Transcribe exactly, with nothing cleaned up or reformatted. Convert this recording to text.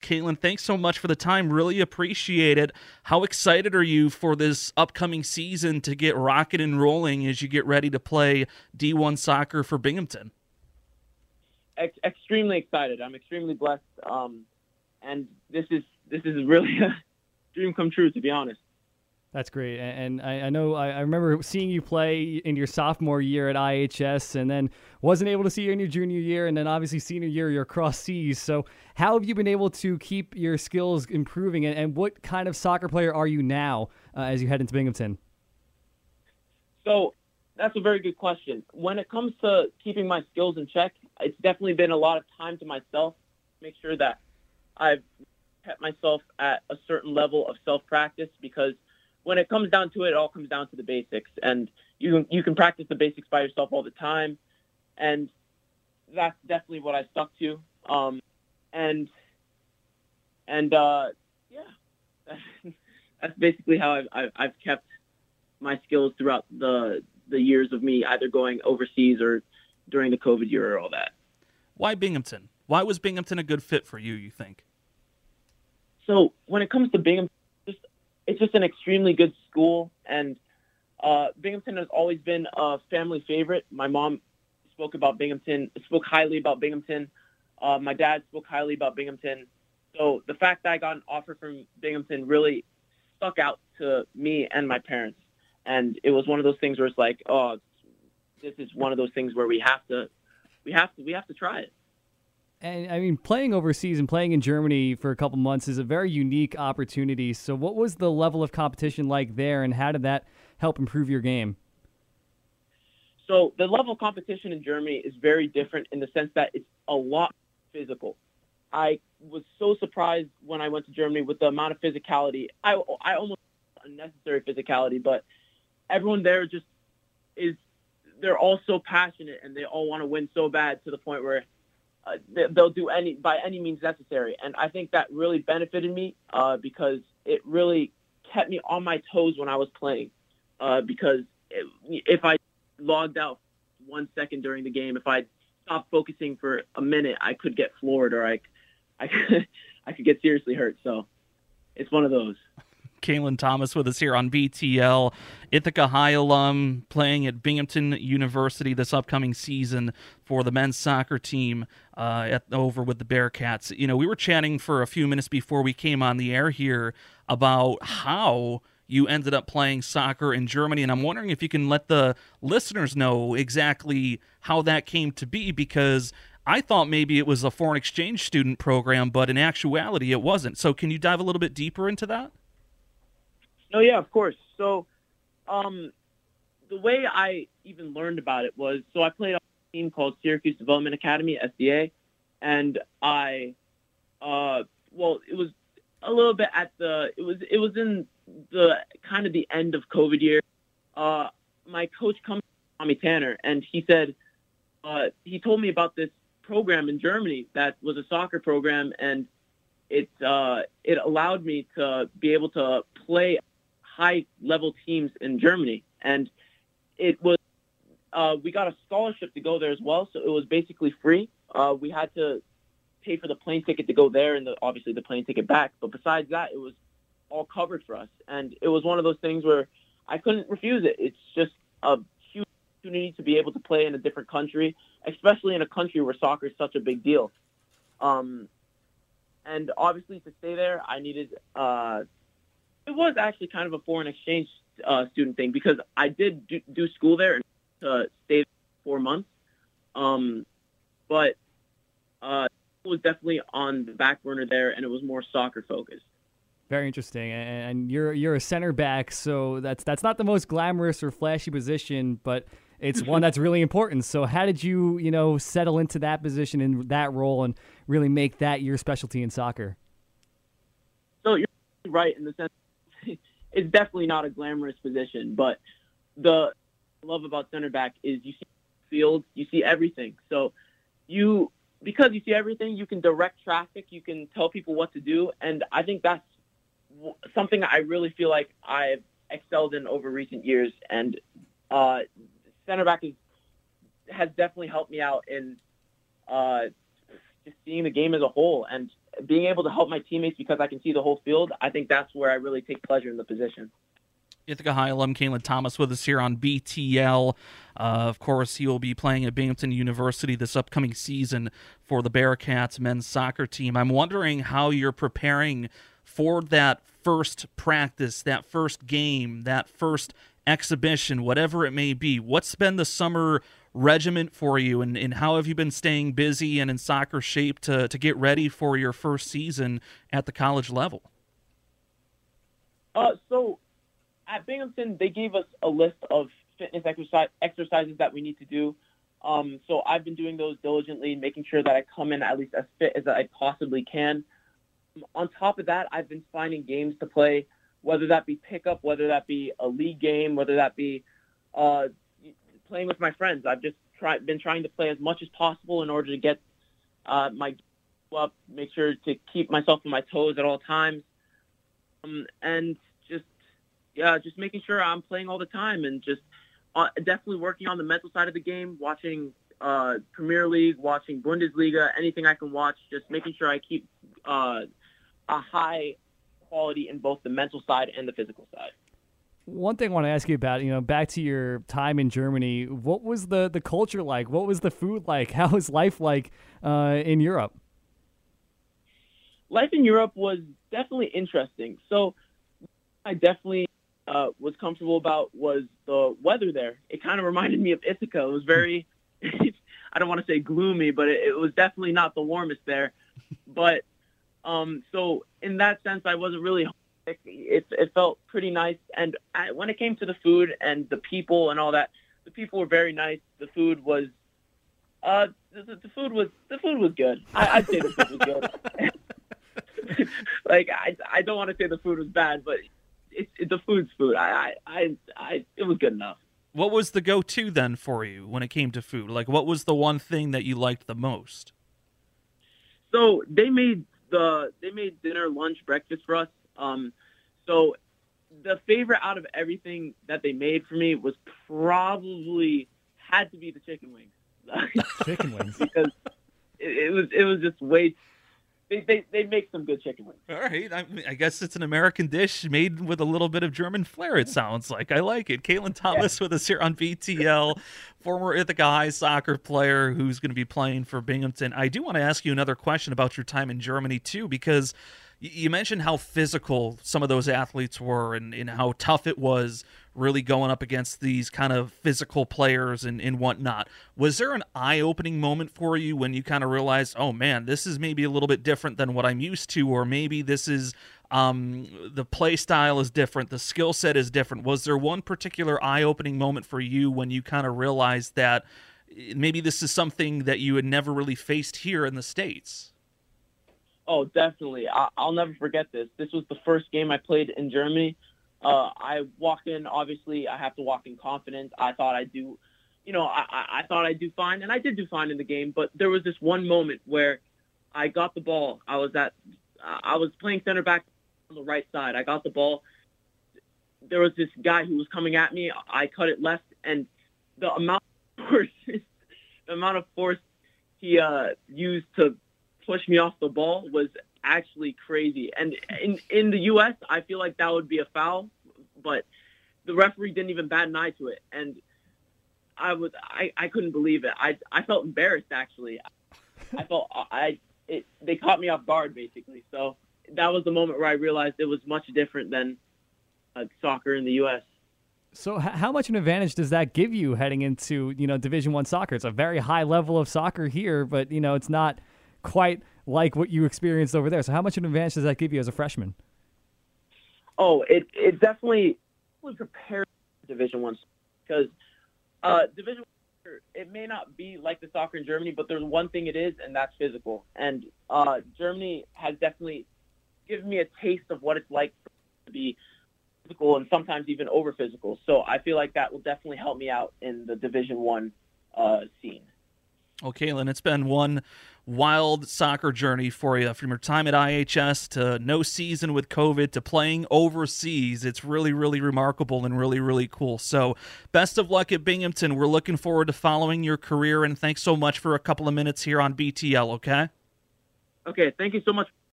Caitlin, thanks so much for the time. Really appreciate it. How excited are you for this upcoming season to get rocking and rolling as you get ready to play D one soccer for Binghamton? Ex- extremely excited. I'm extremely blessed. Um, and this is this is really a dream come true, to be honest. That's great. And I, I know I, I remember seeing you play in your sophomore year at I H S, and then wasn't able to see you in your junior year, and then obviously senior year you're across seas. So how have you been able to keep your skills improving, and, and what kind of soccer player are you now uh, as you head into Binghamton? So that's a very good question. When it comes to keeping my skills in check, it's definitely been a lot of time to myself, make sure that I've kept myself at a certain level of self-practice, because when it comes down to it, it all comes down to the basics. And you, you can practice the basics by yourself all the time. And that's definitely what I stuck to. Um, and, and uh, yeah, that's, that's basically how I've, I've, I've kept my skills throughout the the years of me either going overseas or during the COVID year or all that. Why Binghamton? Why was Binghamton a good fit for you, you think? So when it comes to Binghamton, just, it's just an extremely good school. And uh, Binghamton has always been a family favorite. My mom spoke about Binghamton, spoke highly about Binghamton. Uh, my dad spoke highly about Binghamton. So the fact that I got an offer from Binghamton really stuck out to me and my parents. And it was one of those things where it's like, oh, this is one of those things where we have to, we have to, we have to try it. And I mean, playing overseas and playing in Germany for a couple months is a very unique opportunity. So what was the level of competition like there, and how did that help improve your game? So the level of competition in Germany is very different in the sense that it's a lot physical. I was so surprised when I went to Germany with the amount of physicality. I, I almost unnecessary physicality, but everyone there just is, they're all so passionate and they all want to win so bad to the point where uh, they, they'll do any, by any means necessary. And I think that really benefited me uh, because it really kept me on my toes when I was playing. Uh, because it, if I logged out one second during the game, if I stopped focusing for a minute, I could get floored or I, I, could, I could get seriously hurt. So it's one of those. Caitlin Thomas with us here on B T L, Ithaca High alum, playing at Binghamton University this upcoming season for the men's soccer team uh, at, over with the Bearcats. You know, we were chatting for a few minutes before we came on the air here about how you ended up playing soccer in Germany, and I'm wondering if you can let the listeners know exactly how that came to be, because I thought maybe it was a foreign exchange student program, but in actuality it wasn't. So can you dive a little bit deeper into that? No, yeah, of course. So um, the way I even learned about it was, so I played on a team called Syracuse Development Academy, S D A, and I, uh, well, it was a little bit at the, it was it was in the kind of the end of COVID year. Uh, my coach comes to Tommy Tanner, and he said, uh, he told me about this program in Germany that was a soccer program, and it uh, it allowed me to be able to play high-level teams in Germany. And it was, uh, we got a scholarship to go there as well, so it was basically free. Uh, we had to pay for the plane ticket to go there and the, obviously the plane ticket back. But besides that, it was all covered for us. And it was one of those things where I couldn't refuse it. It's just a huge opportunity to be able to play in a different country, especially in a country where soccer is such a big deal. Um, and obviously to stay there, I needed uh, – it was actually kind of a foreign exchange uh, student thing because I did do, do school there and uh, stayed four months. Um, but uh, it was definitely on the back burner there, and it was more soccer focused. Very interesting. And you're you're a center back, so that's that's not the most glamorous or flashy position, but it's one that's really important. So how did you, you know, settle into that position and that role and really make that your specialty in soccer? So you're right in the sense it's definitely not a glamorous position, but the love about center back is you see the field, you see everything. So you, because you see everything, you can direct traffic, you can tell people what to do. And I think that's something I really feel like I've excelled in over recent years. And uh, center back is, has definitely helped me out in uh, just seeing the game as a whole. And being able to help my teammates because I can see the whole field, I think that's where I really take pleasure in the position. Ithaca High alum Kalen Thomas with us here on B T L. Uh, of course, he will be playing at Binghamton University this upcoming season for the Bearcats men's soccer team. I'm wondering how you're preparing for that first practice, that first game, that first exhibition, whatever it may be. What's been the summer regiment for you, and, and how have you been staying busy and in soccer shape to, to get ready for your first season at the college level? Uh, so at Binghamton, they gave us a list of fitness exercise, exercises that we need to do. Um, so I've been doing those diligently, making sure that I come in at least as fit as I possibly can. On top of that, I've been finding games to play, whether that be pickup, whether that be a league game, whether that be uh, playing with my friends. I've just try, been trying to play as much as possible in order to get uh, my game up, make sure to keep myself on my toes at all times, um, and just yeah, just making sure I'm playing all the time, and just uh, definitely working on the mental side of the game, watching uh, Premier League, watching Bundesliga, anything I can watch, just making sure I keep uh, a high quality in both the mental side and the physical side. One thing I want to ask you about, you know, back to your time in Germany, what was the, the culture like? What was the food like? How was life like uh, in Europe? Life in Europe was definitely interesting. So I definitely uh, was comfortable about was the weather there. It kind of reminded me of Ithaca. It was very, I don't want to say gloomy, but it, it was definitely not the warmest there. But Um, so in that sense, I wasn't really homesick. It, it felt pretty nice. And I, when it came to the food and the people and all that, the people were very nice. The food was, uh, the, the food was, the food was good. I, I'd say the food was good. Like, I, I don't want to say the food was bad, but it's it, the food's food. I, I, I, I, it was good enough. What was the go-to then for you when it came to food? Like, what was the one thing that you liked the most? So they made, The they made dinner, lunch, breakfast for us. Um, so the favorite out of everything that they made for me was probably had to be the chicken wings. Chicken wings, because it, it was it was just way. They, they they make some good chicken wings. All right, I, I guess it's an American dish made with a little bit of German flair. It sounds like I like it. Kalen Thomas yeah. with us here on B T L, former Ithaca High soccer player who's going to be playing for Binghamton. I do want to ask you another question about your time in Germany too, because you mentioned how physical some of those athletes were and, and how tough it was really going up against these kind of physical players and, and whatnot. Was there an eye-opening moment for you when you kind of realized, oh, man, this is maybe a little bit different than what I'm used to, or maybe this is um, the play style is different, the skill set is different? Was there one particular eye-opening moment for you when you kind of realized that maybe this is something that you had never really faced here in the States? Oh, definitely. I- I'll never forget this. This was the first game I played in Germany. Uh, I walk in, obviously, I have to walk in confidence. I thought I'd do, you know, I, I thought I'd do fine, and I did do fine in the game. But there was this one moment where I got the ball. I was at, I was playing center back on the right side. I got the ball. There was this guy who was coming at me. I cut it left, and the amount of force, the amount of force he uh, used to push me off the ball was actually crazy. And in in the U S, I feel like that would be a foul, but the referee didn't even bat an eye to it. And I was I, I couldn't believe it. I I felt embarrassed actually. I felt I it they caught me off guard basically. So that was the moment where I realized it was much different than uh, soccer in the U S. So how much an advantage does that give you heading into, you know, Division One soccer? It's a very high level of soccer here, but you know, it's not quite like what you experienced over there. So how much an advantage does that give you as a freshman? Oh, it it definitely prepares Division One because uh, Division One, it may not be like the soccer in Germany, but there's one thing it is, and that's physical. And uh, Germany has definitely given me a taste of what it's like to be physical and sometimes even over physical. So I feel like that will definitely help me out in the Division One uh, scene. Well, Kalen, it's been one wild soccer journey for you from your time at I H S to no season with COVID to playing overseas. It's really, really remarkable and really, really cool. So best of luck at Binghamton. We're looking forward to following your career, and thanks so much for a couple of minutes here on B T L, okay? Okay, thank you so much.